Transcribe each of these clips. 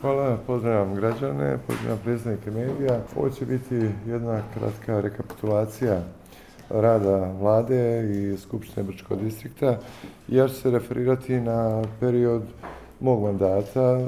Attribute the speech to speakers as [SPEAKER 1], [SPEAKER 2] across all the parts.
[SPEAKER 1] Hvala, pozdravljam građane, pozdravljam predstavnike medija. Ovo će biti jedna kratka rekapitulacija rada vlade i Skupštine Brčkog distrikta. Ja ću se referirati na period mog mandata,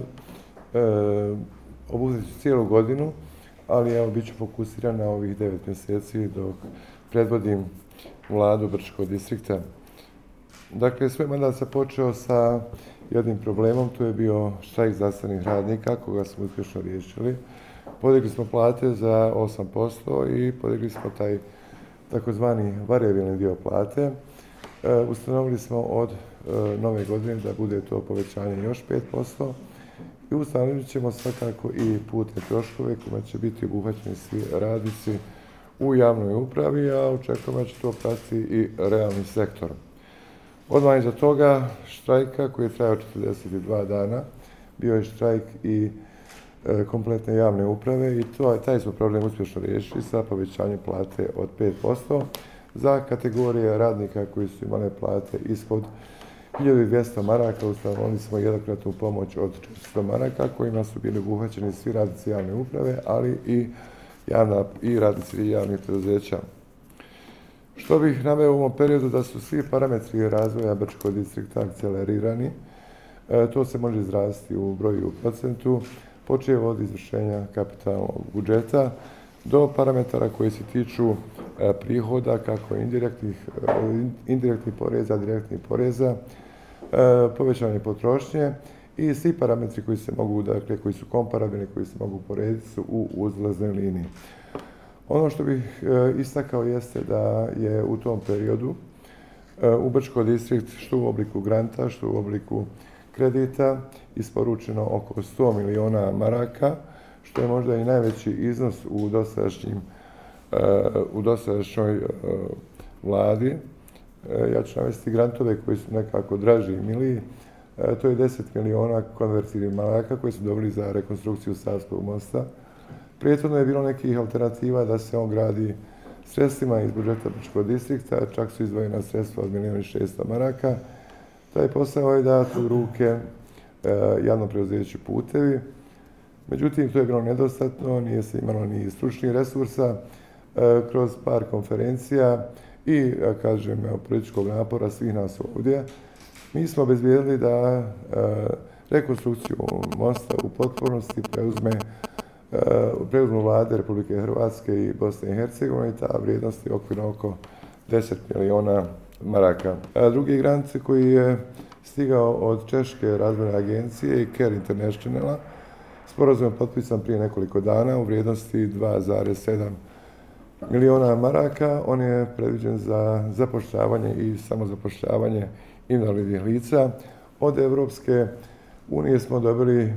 [SPEAKER 1] obuhvatiti cijelu godinu, ali evo bit ću fokusiran na ovih 9 mjeseci dok predvodim vladu Brčkog distrikta. Dakle, svoj mandat sam počeo sa jednim problemom, to je bio štrajk zdravstvenih radnika, koga smo uspješno riješili. Podigli smo plate za 8% i podigli smo taj takozvani varijabilni dio plate. Ustanovili smo od nove godine da bude to povećanje još 5% i ustanovit ćemo svakako i putne troškove kojima će biti obuhvaćeni svi radnici u javnoj upravi, a očekujemo da će to pratiti i realni sektor. Odmah iza toga štrajka koji je trajao 42 dana, bio je štrajk i kompletne javne uprave i taj smo problem uspješno riješili sa povećanjem plate od 5% za kategorije radnika koji su imale plate ispod 1200 maraka. Ustanovili smo jednokratnu pomoć od 400 maraka kojima su bili obuhvaćeni svi radnici javne uprave, ali i radnici javnih preduzeća. Što bih naveo u ovom periodu da su svi parametri razvoja Brčkog distrikta akcelerirani. To se može izraziti u broju i u procentu, počev od izvršenja kapitalnog budžeta do parametara koji se tiču prihoda, kako indirektnih poreza, direktnih poreza, povećanje potrošnje i svi parametri koji se mogu, dakle, koji su komparabilni, koji se mogu porediti su u uzlaznoj liniji. Ono što bih istakao jeste da je u tom periodu u Brčkog distrikt što u obliku granta, što u obliku kredita isporučeno oko 100 miliona maraka, što je možda i najveći iznos u dosadašnjoj vladi. Ja ću navesti grantove koji su nekako draži i miliji. To je 10 miliona konvertibilnih maraka koji su dobili za rekonstrukciju Savskog mosta. Prethodno je bilo nekih alternativa da se on gradi sredstvima iz budžeta Brčkog distrikta, čak su izdvojena sredstva od 1.600.000 maraka. Taj posao je dat u ruke javnom preduzeću Putevi. Međutim, to je bilo nedostatno, nije se imalo ni stručnih resursa. Kroz par konferencija i, kažem, političkog napora svih nas ovdje, mi smo obezbijedili da rekonstrukciju mosta u potpunosti preuzmu vlade Republike Hrvatske i Bosne i Hercegovine i ta vrijednost je okvirno oko 10 miliona maraka. Drugi grant koji je stigao od Češke razvojne agencije i Care Internationala, sporazum je potpisan prije nekoliko dana u vrijednosti 2,7 miliona maraka. On je predviđen za zapošljavanje i samozapošljavanje invalidnih lica. Od Evropske unije smo dobili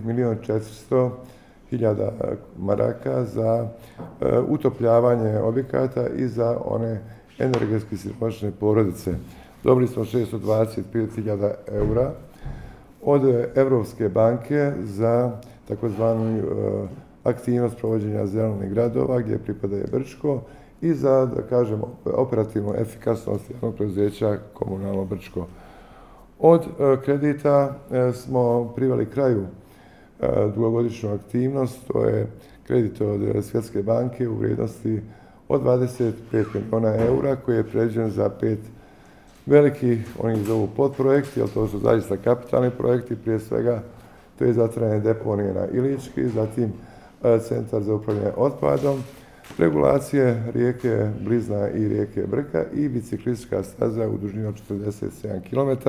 [SPEAKER 1] 1.400.000 maraka za utopljavanje objekata i za one energetski siromašne porodice. Dobili smo 625.000 eura od Evropske banke za takozvanu aktivnost provođenja zelenih gradova gdje pripada Brčko i za, da kažemo, operativnu efikasnost javnog preduzeća Komunalno Brčko. Od kredita smo priveli kraju dugogodišnju aktivnost, to je kredit od Svjetske banke u vrijednosti od 25 miliona eura koji je predviđen za 5 velikih, oni ih zovu podprojekti, ali to su zaista kapitalni projekti, prije svega to je zatvaranje deponije na Ilički, zatim centar za upravljanje otpadom, regulacije rijeke Blizna i rijeke Brka i biciklistička staza u dužini od 47 km.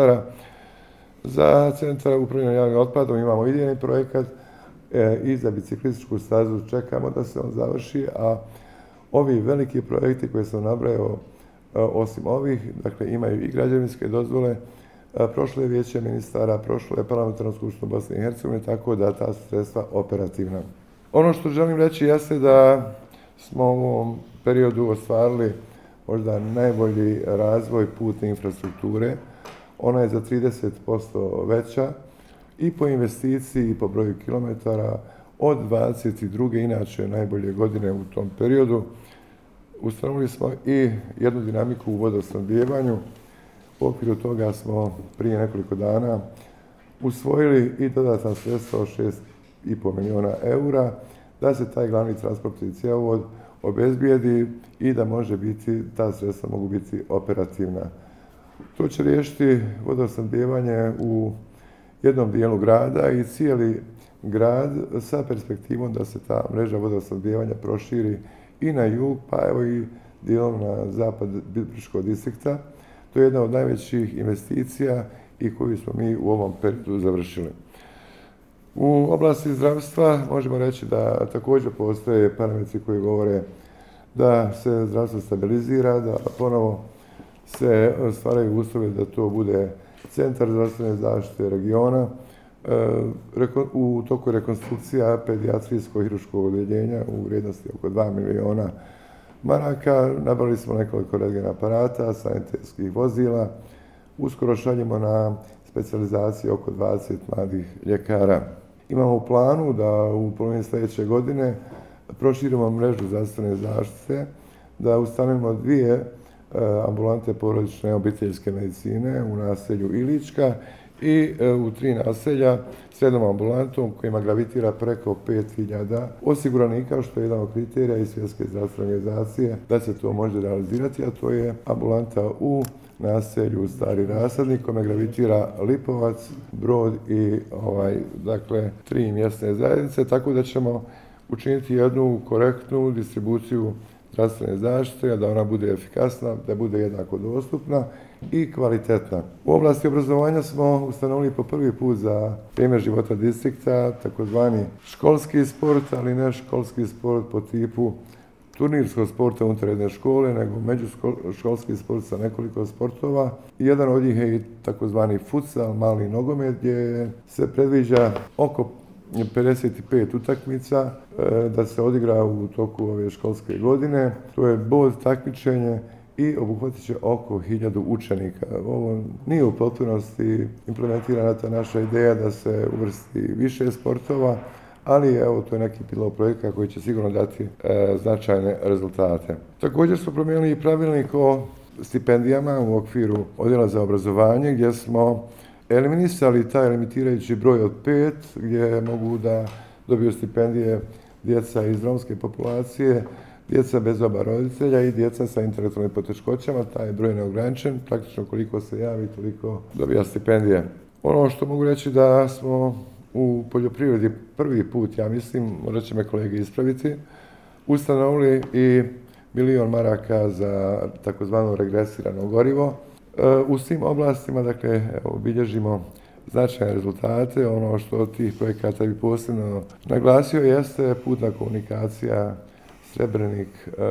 [SPEAKER 1] Za centar upravljanja javnim otpadom imamo idejni projekat i za biciklističku stazu čekamo da se on završi, a ovi veliki projekti koje sam nabrojao, osim ovih, dakle, imaju i građevinske dozvole, prošlo je vijeće ministara, prošlo je parlamentarnu skupštinu Bosne i Hercegovine, tako da ta sredstva operativna. Ono što želim reći jeste da smo u ovom periodu ostvarili možda najbolji razvoj putne infrastrukture. Ona je za 30% veća i po investiciji i po broju kilometara od 22. inače najbolje godine u tom periodu. Ustanovili smo i jednu dinamiku u vodosnabdijevanju. U okviru toga smo prije nekoliko dana usvojili i dodatna sredstva od 10,5 milijuna eura, da se taj glavni transportni cjevovod obezbijedi i da može biti, ta sredstva mogu biti operativna. To će riješiti vodosnabdijevanje u jednom dijelu grada i cijeli grad sa perspektivom da se ta mreža vodosnabdijevanja proširi i na jug, pa evo i dijelom na zapad Brčkog distrikta. To je jedna od najvećih investicija i koju smo mi u ovom periodu završili. U oblasti zdravstva možemo reći da također postoje parametri koji govore da se zdravstvo stabilizira, da ponovo se stvaraju uslovi da to bude centar zdravstvene zaštite regiona. U toku je rekonstrukcija pedijatrijsko-hirurškog odjeljenja u vrijednosti oko 2 milijuna maraka. Nabavili smo nekoliko rentgen aparata, sanitetskih vozila. Uskoro šaljemo na specijalizaciju oko 20 mladih ljekara. Imamo u planu da u polovini sljedeće godine proširimo mrežu zdravstvene zaštite, da ustanovimo 2 ambulante porodične obiteljske medicine u naselju Ilička i u 3 naselja s jednom ambulantom kojima gravitira preko 5.000 osiguranika, što je jedan od kriterija iz Svjetske zdravstvene organizacije da se to može realizirati, a to je ambulanta u naselju Stari Rasadnik, kome gravitira Lipovac, Brod i 3 mjesne zajednice, tako da ćemo učiniti jednu korektnu distribuciju zdravstvene zaštite, da ona bude efikasna, da bude jednako dostupna i kvalitetna. U oblasti obrazovanja smo ustanovili po prvi put za primjer života distrikta takozvani školski sport, ali ne školski sport po tipu turnirskog sporta unutar jedne škole, nego međuškolski sport sa nekoliko sportova. Jedan od njih je i takozvani futsal, mali nogomet, gdje se predviđa oko 55 utakmica da se odigra u toku ove školske godine. To je bod takmičenje i obuhvatit će oko 1000 učenika. Ovo nije u potpunosti implementirana ta naša ideja da se uvrsti više sportova, ali evo, to je neki pilot projekat koji će sigurno dati značajne rezultate. Također smo promijenili i pravilnik o stipendijama u okviru odjela za obrazovanje, gdje smo eliminisali taj limitirajući broj od 5, gdje mogu da dobiju stipendije djeca iz romske populacije, djeca bez oba roditelja i djeca sa intelektualnim poteškoćama. Taj broj je neograničen, praktično koliko se javi, toliko dobija stipendije. Ono što mogu reći da smo u poljoprivredi prvi put, ja mislim, možda će me kolege ispraviti, ustanovili i 1 milijun maraka za takozvano regresirano gorivo. U svim oblastima, dakle, bilježimo značajne rezultate. Ono što od tih projekata bi posebno naglasio jeste putna komunikacija Srebrenik,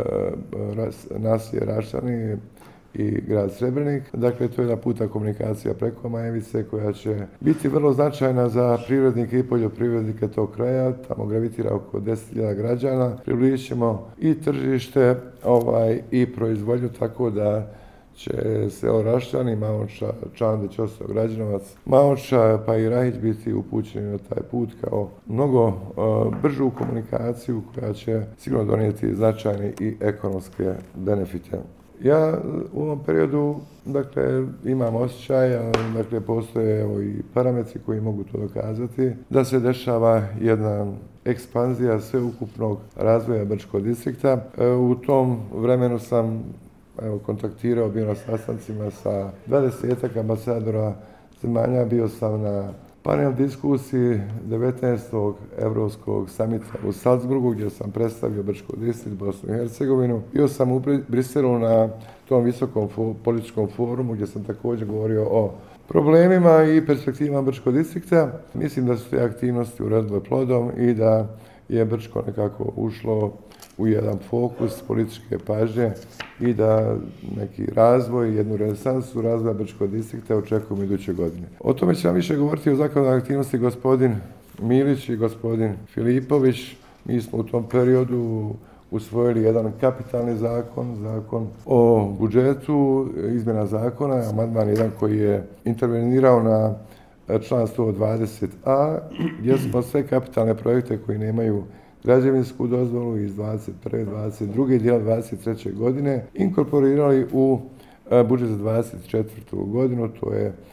[SPEAKER 1] naselje Rašani i grad Srebrenik. Dakle, to je jedna putna komunikacija preko Majevice koja će biti vrlo značajna za privrednike i poljoprivrednike tog kraja. Tamo gravitira oko 10.000 građana. Približit ćemo i tržište i proizvodnju, tako da će se Rašani, Maonča, Čande, Ćosao, Građanovac, Maonča pa i Rahić biti upućeni na taj put kao mnogo bržu komunikaciju koja će sigurno donijeti značajne i ekonomske benefite. Ja u ovom periodu, dakle, imam osjećaj, dakle, postoje i parametri koji mogu to dokazati, da se dešava jedna ekspanzija sveukupnog razvoja Brčkog distrikta. U tom vremenu sam kontaktirao, bio na sastancima sa 20 ambasadora zemalja, bio sam na panel diskusiji 19. Europskog samita u Salzburgu, gdje sam predstavio Brčko distrikt, Bosnu i Hercegovinu. Bio sam u Briselu na tom visokom političkom forumu, gdje sam također govorio o problemima i perspektivama Brčkog distrikta. Mislim da su te aktivnosti urodile plodom i da je Brčko nekako ušlo u jedan fokus političke pažnje i da neki razvoj, jednu renesansu razvoja Brčkog distrikta očekujemo iduće godine. O tome će vam više govoriti o zakonodavnoj aktivnosti gospodin Milić i gospodin Filipović. Mi smo u tom periodu usvojili jedan kapitalni zakon o budžetu, izmjena zakona, amandman jedan koji je intervenirao na član 120a, gdje smo sve kapitalne projekte koji nemaju građevinsku dozvolu iz 21. 22. dijela 23. godine inkorporirali u budžet za 24. godinu. To je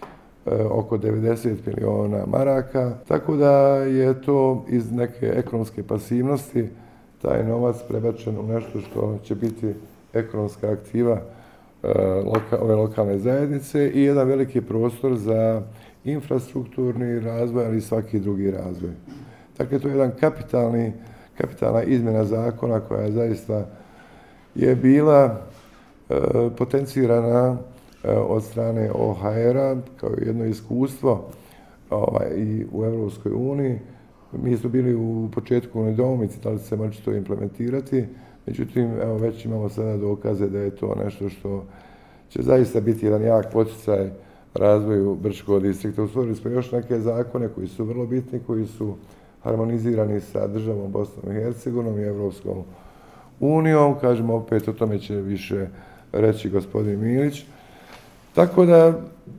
[SPEAKER 1] oko 90 miliona maraka, tako da je to iz neke ekonomske pasivnosti taj novac prebačen u nešto što će biti ekonomska aktiva ove lokalne zajednice i jedan veliki prostor za infrastrukturni razvoj, ali i svaki drugi razvoj. Dakle, to je jedan kapitalna izmjena zakona koja zaista je bila potencirana od strane OHR-a kao jedno iskustvo i u Europskoj uniji. Mi smo bili u početku u nedoumici da li se može to implementirati, međutim, evo već imamo sada dokaze da je to nešto što će zaista biti jedan jak poticaj razvoju Brčkog distrikta. Usvojili smo još neke zakone koji su vrlo bitni, koji su harmonizirani sa državom Bosnom i Hercegovinom i Europskom unijom. Kažemo opet, o tome će više reći gospodin Milić. Tako da,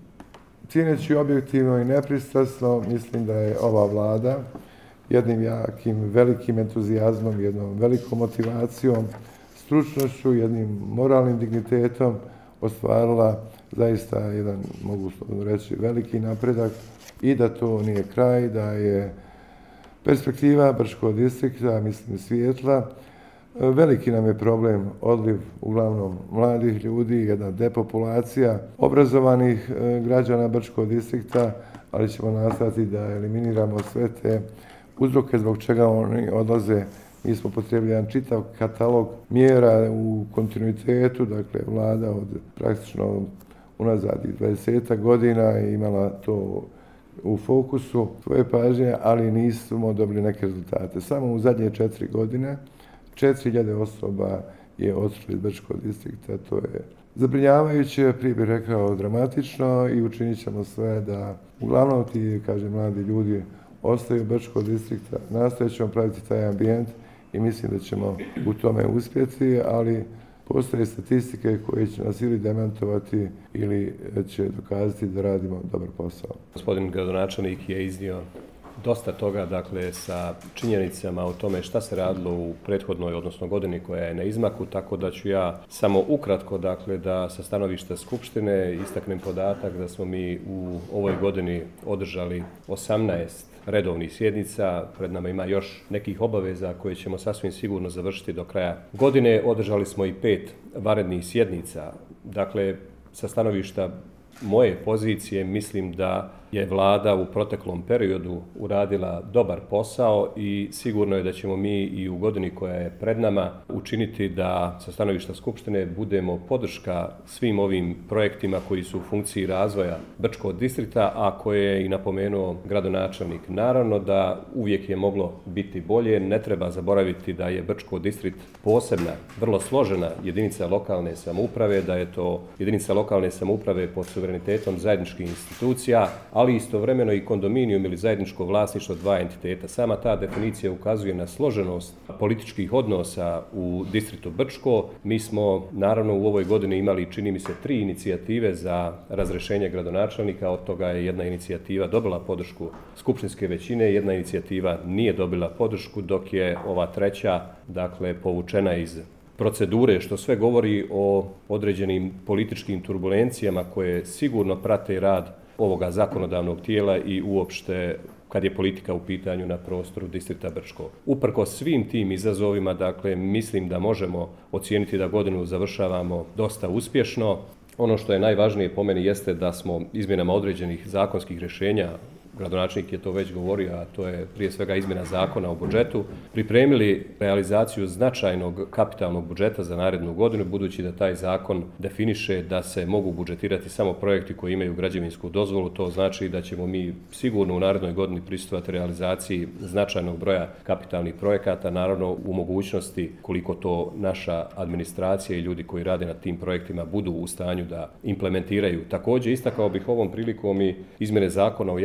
[SPEAKER 1] cijeneći objektivno i nepristrasno, mislim da je ova vlada jednim jakim, velikim entuzijazmom, jednom velikom motivacijom, stručnošću, jednim moralnim dignitetom ostvarila zaista jedan, mogu slobodno reći, veliki napredak i da to nije kraj, da je perspektiva Brčkog distrikta, mislim, svijetla. Veliki nam je problem odliv uglavnom mladih ljudi, jedna depopulacija obrazovanih građana Brčkog distrikta, ali ćemo nastaviti da eliminiramo sve te uzroke zbog čega oni odlaze. Mi smo potrebili jedan čitav katalog mjera u kontinuitetu, dakle vlada od praktično unazad 20 godina je imala to u fokusu svoje pažnje, ali nismo dobili neke rezultate. Samo u zadnje 4 godine 4.000 osoba je otišlo iz Brčkog distrikta. To je zabrinjavajuće, prije bih rekao dramatično i učinit ćemo sve da uglavnom ti, mladi ljudi ostaju u Brčkog distrikta. Nastojat ćemo praviti taj ambijent i mislim da ćemo u tome uspjeti, ali postoje statistike koje će nas ili demantovati ili će dokazati da radimo dobar posao.
[SPEAKER 2] Gospodin gradonačelnik je iznio dosta toga, dakle, sa činjenicama o tome šta se radilo u prethodnoj, odnosno godini koja je na izmaku, tako da ću ja samo ukratko, dakle, da sa stanovišta Skupštine istaknem podatak da smo mi u ovoj godini održali 18 redovnih sjednica, pred nama ima još nekih obaveza koje ćemo sasvim sigurno završiti do kraja godine. Održali smo i 5 vanrednih sjednica. Dakle, sa stanovišta moje pozicije mislim da je vlada u proteklom periodu uradila dobar posao i sigurno je da ćemo mi i u godini koja je pred nama učiniti da sa stanovišta Skupštine budemo podrška svim ovim projektima koji su u funkciji razvoja Brčkog distrikta, a koje je i napomenuo gradonačelnik. Naravno da uvijek je moglo biti bolje, ne treba zaboraviti da je Brčko distrikt posebna, vrlo složena jedinica lokalne samouprave, da je to jedinica lokalne samouprave pod suverenitetom zajedničkih institucija, ali istovremeno i kondominijum ili zajedničko vlasništvo dva entiteta. Sama ta definicija ukazuje na složenost političkih odnosa u distriktu Brčko. Mi smo naravno u ovoj godini imali, čini mi se, 3 inicijative za razrješenje gradonačelnika, od toga je jedna inicijativa dobila podršku skupštinske većine, jedna inicijativa nije dobila podršku, dok je ova treća, dakle, povučena iz procedure, što sve govori o određenim političkim turbulencijama koje sigurno prate rad ovoga zakonodavnog tijela i uopšte kad je politika u pitanju na prostoru distrikta Brčko. Uprkos svim tim izazovima, dakle, mislim da možemo ocijeniti da godinu završavamo dosta uspješno. Ono što je najvažnije po meni jeste da smo izmjenama određenih zakonskih rješenja, gradonačelnik je to već govorio, a to je prije svega izmjena zakona o budžetu, pripremili realizaciju značajnog kapitalnog budžeta za narednu godinu, budući da taj zakon definiše da se mogu budžetirati samo projekti koji imaju građevinsku dozvolu. To znači da ćemo mi sigurno u narednoj godini pristupati realizaciji značajnog broja kapitalnih projekata, naravno u mogućnosti koliko to naša administracija i ljudi koji rade na tim projektima budu u stanju da implementiraju. Također istakao bih ovom prilikom i izmjene zakona o javno-privatnom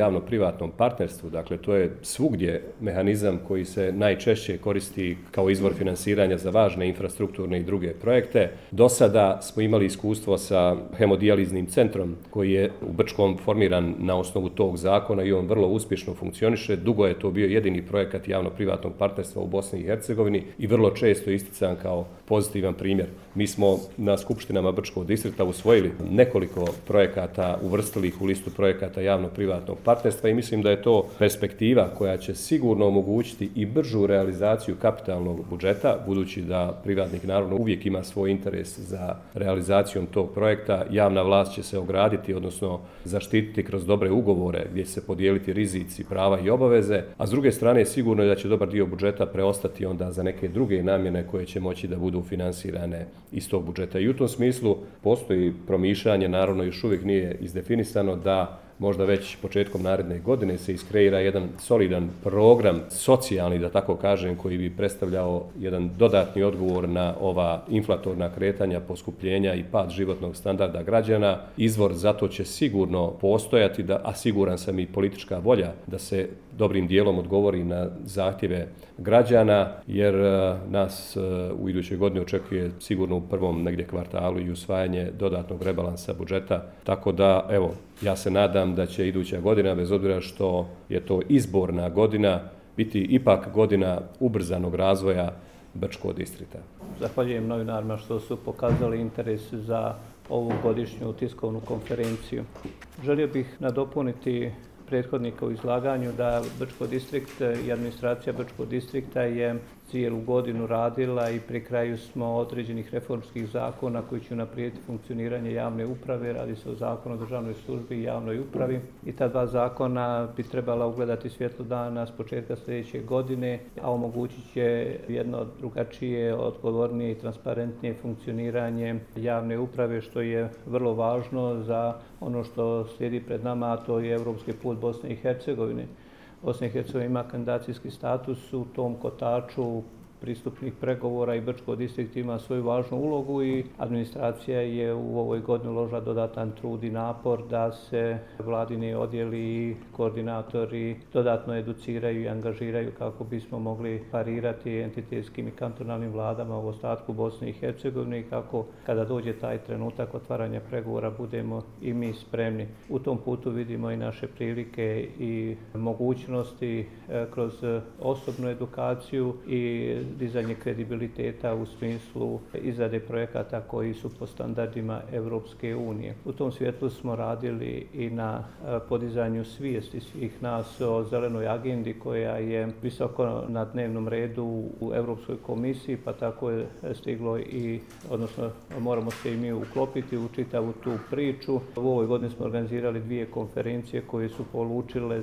[SPEAKER 2] javno-privatnom partnerstvu, dakle to je svugdje mehanizam koji se najčešće koristi kao izvor financiranja za važne infrastrukturne i druge projekte. Do sada smo imali iskustvo sa hemodijaliznim centrom koji je u Brčkom formiran na osnovu tog zakona i on vrlo uspješno funkcioniše. Dugo je to bio jedini projekat javno-privatnog partnerstva u Bosni i Hercegovini i vrlo često istican kao pozitivan primjer. Mi smo na skupštinama Brčkog distrikta usvojili nekoliko projekata, uvrstili ih u listu projekata javno-privatnog partnerstva i mislim da je to perspektiva koja će sigurno omogućiti i bržu realizaciju kapitalnog budžeta, budući da privatnik naravno uvijek ima svoj interes za realizacijom tog projekta. Javna vlast će se ograditi, odnosno zaštititi kroz dobre ugovore gdje će se podijeliti rizici, prava i obaveze, a s druge strane sigurno je da će dobar dio budžeta preostati onda za neke druge namjene koje će moći da budu finansirane iz tog budžeta. I u tom smislu postoji promišljanje, naravno još uvijek nije izdefinisano, da možda već početkom naredne godine se iskreira jedan solidan program, socijalni da tako kažem, koji bi predstavljao jedan dodatni odgovor na ova inflatorna kretanja, poskupljenja i pad životnog standarda građana. Izvor za to će sigurno postojati, a siguran sam i politička volja da se dobrim dijelom odgovori na zahtjeve građana, jer nas u idućoj godini očekuje sigurno u prvom negdje kvartalu i usvajanje dodatnog rebalansa budžeta. Tako da, evo, ja se nadam da će iduća godina, bez obzira što je to izborna godina, biti ipak godina ubrzanog razvoja Brčkog distrikta.
[SPEAKER 3] Zahvaljujem novinarima što su pokazali interes za ovu godišnju tiskovnu konferenciju. Želio bih nadopuniti prethodnika u izlaganju da Brčko distrikt i administracija Brčkog distrikta je cijelu godinu radila i pri kraju smo određenih reformskih zakona koji će unaprijediti funkcioniranje javne uprave. Radi se o Zakonu o državnoj službi i javnoj upravi i ta dva zakona bi trebala ugledati svjetlo dana s početka sljedeće godine, a omogućit će jedno drugačije, odgovornije i transparentnije funkcioniranje javne uprave, što je vrlo važno za ono što slijedi pred nama, a to je europski put Bosne i Hercegovine. Bosna i Hercegovina ima kandidacijski status u tom kotaču pristupnih pregovora i Brčko distrikt ima svoju važnu ulogu i administracija je u ovoj godini uložila dodatan trud i napor da se vladini odjeli i koordinatori dodatno educiraju i angažiraju kako bismo mogli parirati entitetskim i kantonalnim vladama u ostatku Bosne i Hercegovine i kako kada dođe taj trenutak otvaranja pregovora budemo i mi spremni. U tom putu vidimo i naše prilike i mogućnosti kroz osobnu edukaciju i dizanje kredibiliteta u smislu izrade projekata koji su po standardima Europske unije. U tom svjetlu smo radili i na podizanju svijesti svih nas o zelenoj agendi koja je visoko na dnevnom redu u Europskoj komisiji, pa tako je stiglo i, odnosno moramo se i mi uklopiti u čitavu tu priču. U ovoj godini smo organizirali 2 konferencije koje su polučile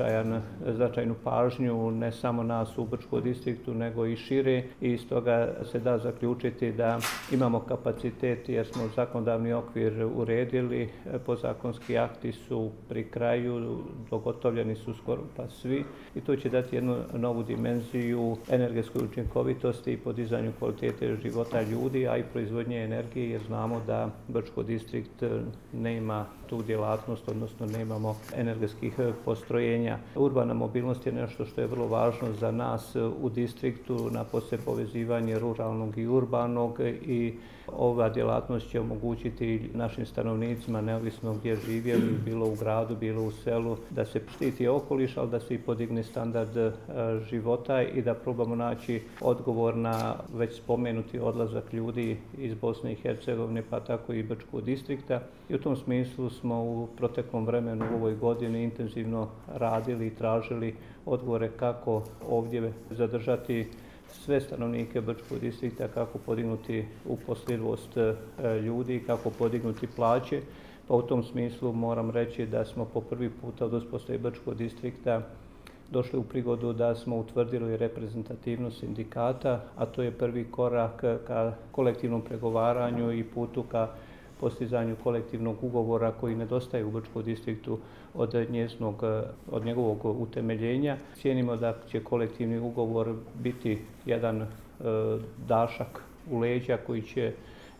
[SPEAKER 3] značajnu pažnju ne samo nas u Brčkom distriktu nego i šire i iz toga se da zaključiti da imamo kapacitet jer smo zakonodavni okvir uredili, podzakonski akti su pri kraju, dogotovljeni su skoro pa svi i to će dati jednu novu dimenziju energetskoj učinkovitosti i podizanju kvalitete života ljudi, a i proizvodnje energije jer znamo da Brčko distrikt nema tu djelatnost, odnosno nemamo energetskih postrojenja. Urbana mobilnost je nešto što je vrlo važno za nas u distriktu, napose povezivanje ruralnog i urbanog i ova djelatnost će omogućiti našim stanovnicima, neovisno gdje živjeli, bilo u gradu, bilo u selu, da se štiti okoliš, ali da se i podigne standard života i da probamo naći odgovor na već spomenuti odlazak ljudi iz Bosne i Hercegovine, pa tako i Brčkog distrikta. I u tom smislu smo u proteklom vremenu u ovoj godini intenzivno radili i tražili odgovore kako ovdje zadržati sve stanovnike Brčkog distrikta, kako podignuti uposlivost ljudi, kako podignuti plaće. Pa u tom smislu moram reći da smo po prvi puta od uspostave Brčkog distrikta došli u prigodu da smo utvrdili reprezentativnost sindikata, a to je prvi korak ka kolektivnom pregovaranju i putu ka postizanju kolektivnog ugovora koji nedostaje u Brčkom distriktu od njegovog utemeljenja. Cijenimo da će kolektivni ugovor biti jedan dašak u leđa koji će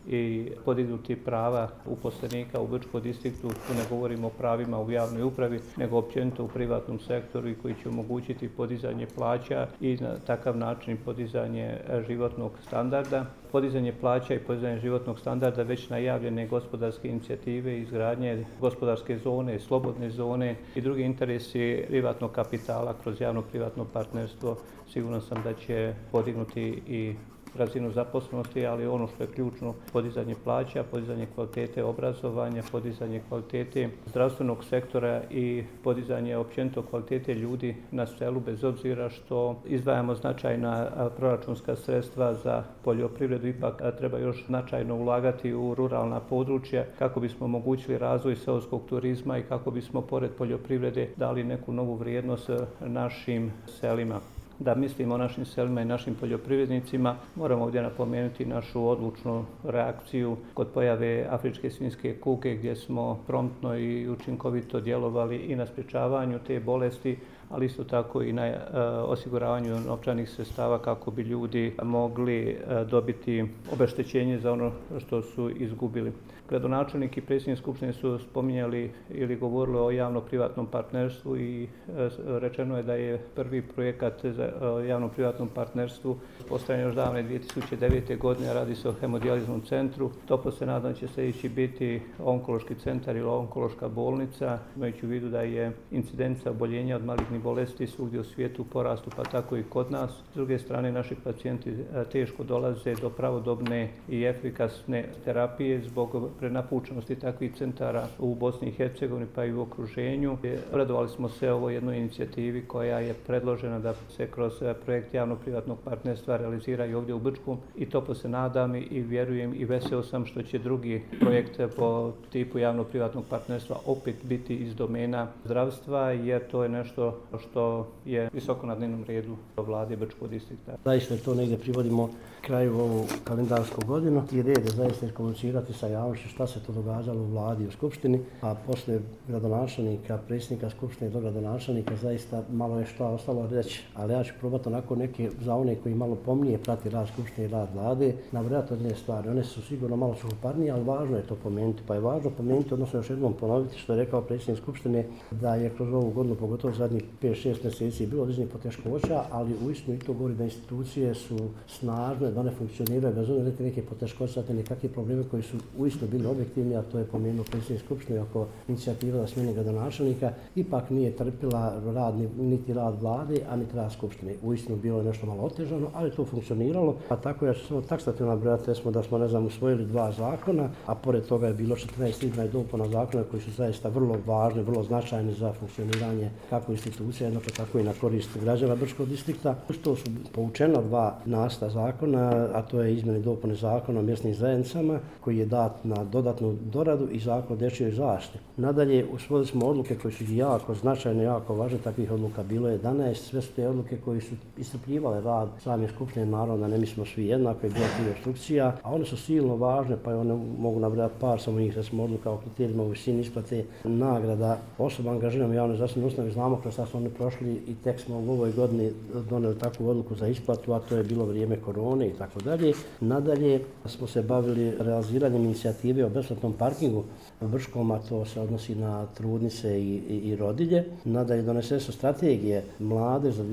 [SPEAKER 3] i podignuti prava uposlenika u Brčkom distriktu. Tu ne govorimo o pravima u javnoj upravi, nego općenito u privatnom sektoru i koji će omogućiti podizanje plaća i na takav način podizanje životnog standarda. Podizanje plaća i podizanje životnog standarda već najavljene gospodarske inicijative, izgradnje gospodarske zone, slobodne zone i drugi interesi privatnog kapitala kroz javno-privatno partnerstvo, siguran sam da će podignuti i razinu zaposlenosti, ali ono što je ključno, podizanje plaća, podizanje kvalitete obrazovanja, podizanje kvalitete zdravstvenog sektora i podizanje općenito kvalitete ljudi na selu, bez obzira što izdvajamo značajna proračunska sredstva za poljoprivredu, ipak treba još značajno ulagati u ruralna područja kako bismo omogućili razvoj seoskog turizma i kako bismo pored poljoprivrede dali neku novu vrijednost našim selima. Da mislimo o našim selima i našim poljoprivrednicima, moramo ovdje napomenuti našu odlučnu reakciju kod pojave afričke svinjske kuge, gdje smo promptno i učinkovito djelovali i na sprječavanju te bolesti, ali isto tako i na osiguravanju novčanih sredstava kako bi ljudi mogli dobiti obeštećenje za ono što su izgubili. Gradonačelnik i predsjednik skupštine su spominjali ili govorili o javno-privatnom partnerstvu i rečeno je da je prvi projekat za javno-privatnom partnerstvu postavljen još davne 2009. godine, radi se o hemodijaliznom centru. Toplo se nadam da će sljedeći biti onkološki centar ili onkološka bolnica, imajući u vidu da je incidenca oboljenja od malignih bolesti svugdje u svijetu u porastu, pa tako i kod nas. S druge strane, naši pacijenti teško dolaze do pravodobne i efikasne terapije zbog prenapučenosti takvih centara u Bosni i Hercegovini pa i u okruženju. Radovali smo se ovoj jednoj inicijativi koja je predložena da se kroz projekt javno-privatnog partnerstva realizira i ovdje u Brčkom i toplo se nadam i vjerujem i veseo sam što će drugi projekt po tipu javno-privatnog partnerstva opet biti iz domena zdravstva, jer to je nešto što je visoko na dnevnom redu vlade Brčkog distrikta.
[SPEAKER 4] Zaista to negdje privodimo kraju ovu kalendarsku godinu i red je zaista komunicirati sa javnošću šta se to događalo u vladi i u skupštini, a poslije gradonačelnika, predsjednika skupštine i dogradonačelnika zaista malo je šta ostalo reći, ali ja ću probati onako neke za one koji malo pomnije prati rad skupštine i rad vlade, nabrojati odne stvari. One su sigurno malo suhoparnije, ali važno je to pomenuti. Pa je važno pomenuti, odnosno još jednom ponoviti što je rekao predsjednik skupštine, da je kroz ovu godinu, pogotovo zadnjih 5-6 mjeseci, bilo određenih poteškoća, ali uistinu i to govori da institucije su snažne, da one funkcioniraju bez obzira neke poteškoće, te nekakve probleme koji su uistinu bili objektivni, a to je pomenuo predsjednik skupštine oko inicijativa za smjenu gradonačelnika, ipak nije trpila rad, niti rad vlade, a niti rad skupštine. Uistinu bilo je nešto malo otežano, ali to funkcioniralo, pa tako ja ću samo taksativno nabrojati da smo usvojili 2 zakona, a pored toga je bilo 14 izmjena i dopuna zakona koji su zaista vrlo važni, vrlo značajni za funkcioniranje kako institucija, jednako tako i na korist građana Brčkog distrikta. Što su poučeno 2 nacrta zakona, a to je izmjene i dopune zakona o mjesnim zajednicama koji je dat na dodatnu doradu i zakon o dječjoj zaštiti. Nadalje, usvojili smo odluke koje su jako značajne, jako važne, takvih odluka bilo je 11, sve su te odluke koje su iscrpljivale rad same skupštine, naravno da ne mislimo svi jednako, je bilo tih obstrukcija, a one su silno važne, pa one mogu nabrojati par samo njih, da smo odluka o kriterijima u visini isplate nagrada osoba angažirano u javnoj zdravstvenoj ustanovi, znamo kroz šta su oni prošli i tek smo u ovoj godini donijeli takvu odluku za isplatu, a to je bilo vrijeme korone i tako dalje. Nadalje smo se bavili realiziranjem inicijative o besplatnom parkingu u Brčkom, a to se odnosi na trudnice i rodilje. Nadalje donese su strategije mlade za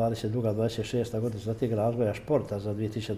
[SPEAKER 4] 2022-2026. godina, strategija razvoja športa za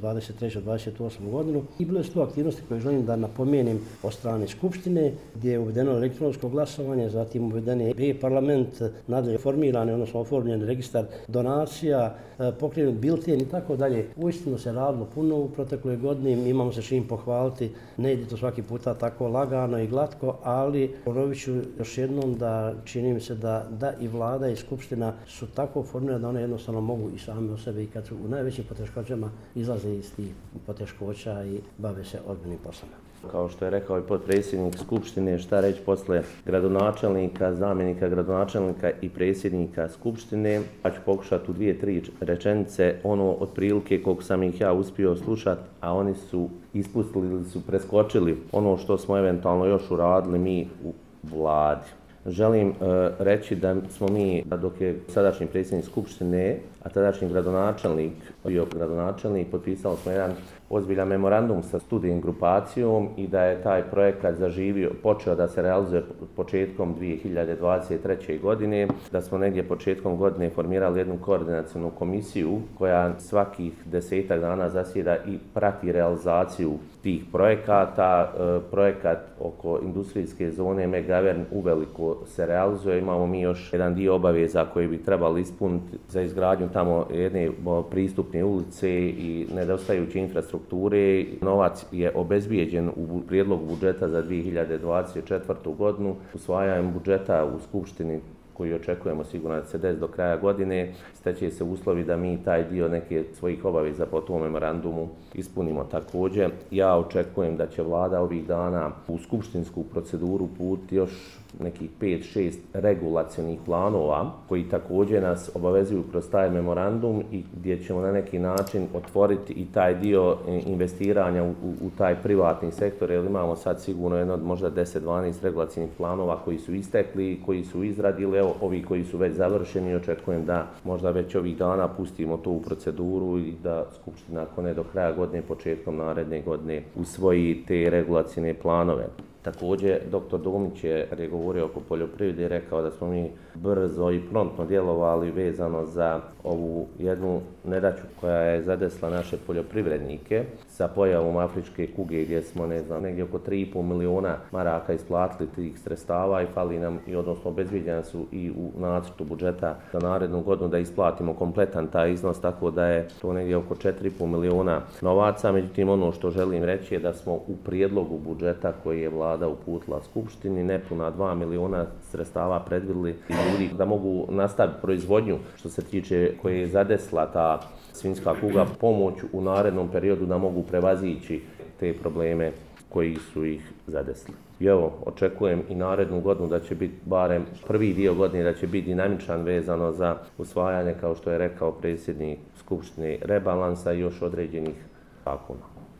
[SPEAKER 4] 2023-2028. godinu i bile su tu aktivnosti koje želim da napomenem od strane skupštine, gdje je uvedeno elektronsko glasovanje, zatim uveden je e-parlament, nadalje formiran, odnosno oformljen registar donacija, pokrenut bilten i tako dalje. Uistinu se radilo puno u protekloj godini, imamo se čim pohvaliti, ne ide to svaki puta tako lagano i glatko, ali ponovit ću još jednom da čini mi se da i vlada i skupština su tako formirane da one jednostavno mogu i sami o sebe i kad su u najvećim poteškoćama izlaze iz tih poteškoća i bave se ozbiljnim poslama.
[SPEAKER 5] Kao što je rekao i potpredsjednik skupštine, šta reći posle gradonačelnika, zamjenika gradonačelnika i predsjednika skupštine. Ja ću pokušati u 2-3 rečenice ono otprilike koliko sam ih ja uspio slušati, a oni su ispustili ili su preskočili ono što smo eventualno još uradili mi u vladi. Želim reći da smo mi, dok je sadašnji predsjednik skupštine a tadašnji gradonačelnik bio gradonačelnik, potpisali smo jedan ozbiljan memorandum sa Student grupacijom i da je taj projekat zaživio, počeo da se realizuje početkom 2023. godine, da smo negdje početkom godine formirali jednu koordinacijnu komisiju koja svakih 10 dana zasjeda i prati realizaciju tih projekata. Projekat oko industrijske zone McGovern uveliko se realizuje. Imamo mi još jedan dio obaveza koji bi trebali ispuniti za izgradnju tamo jedne pristupne ulice i nedostajuće infrastrukture. Novac je obezbijeđen u prijedlogu budžeta za 2024. godinu. Usvajanjem budžeta u Skupštini koji očekujemo sigurno da se desi do kraja godine, steće se uslovi da mi taj dio neke svojih obaveza po tom memorandumu ispunimo također. Ja očekujem da će vlada ovih dana u skupštinsku proceduru putiti još nekih 5-6 regulacionih planova koji također nas obavezuju kroz taj memorandum i gdje ćemo na neki način otvoriti i taj dio investiranja u taj privatni sektor, jer imamo sad sigurno jedno od možda 10-12 regulacionih planova koji su istekli, koji su izradili, evo ovi koji su već završeni, očekujem da možda već ovih dana pustimo to u proceduru i da Skupština ako ne do kraja godine, početkom naredne godine usvoji te regulacijne planove. Također, dr. Domić je govorio oko poljoprivrede, rekao da smo mi brzo i promptno djelovali vezano za ovu jednu nedaću koja je zadesla naše poljoprivrednike sa pojavom afričke kuge gdje smo, negdje oko 3,5 milijuna maraka isplatili tih sredstava i fali nam, i odnosno obezbijeđena su i u nacrtu budžeta za narednu godinu da isplatimo kompletan taj iznos, tako da je to negdje oko 4,5 milijuna novaca. Međutim, ono što želim reći je da smo u prijedlogu budžeta koji je vlada uputila Skupštini nepuna 2 milijuna sredstava predvidjeli ljudi da mogu nastaviti proizvodnju što se tiče koje je zadesla ta svinjska kuga, pomoć u narednom periodu da mogu prevazići te probleme koji su ih zadesli. I evo, očekujem i narednu godinu da će biti, barem prvi dio godine, da će biti dinamičan vezano za usvajanje, kao što je rekao predsjednik Skupštine, rebalansa i još određenih zakona.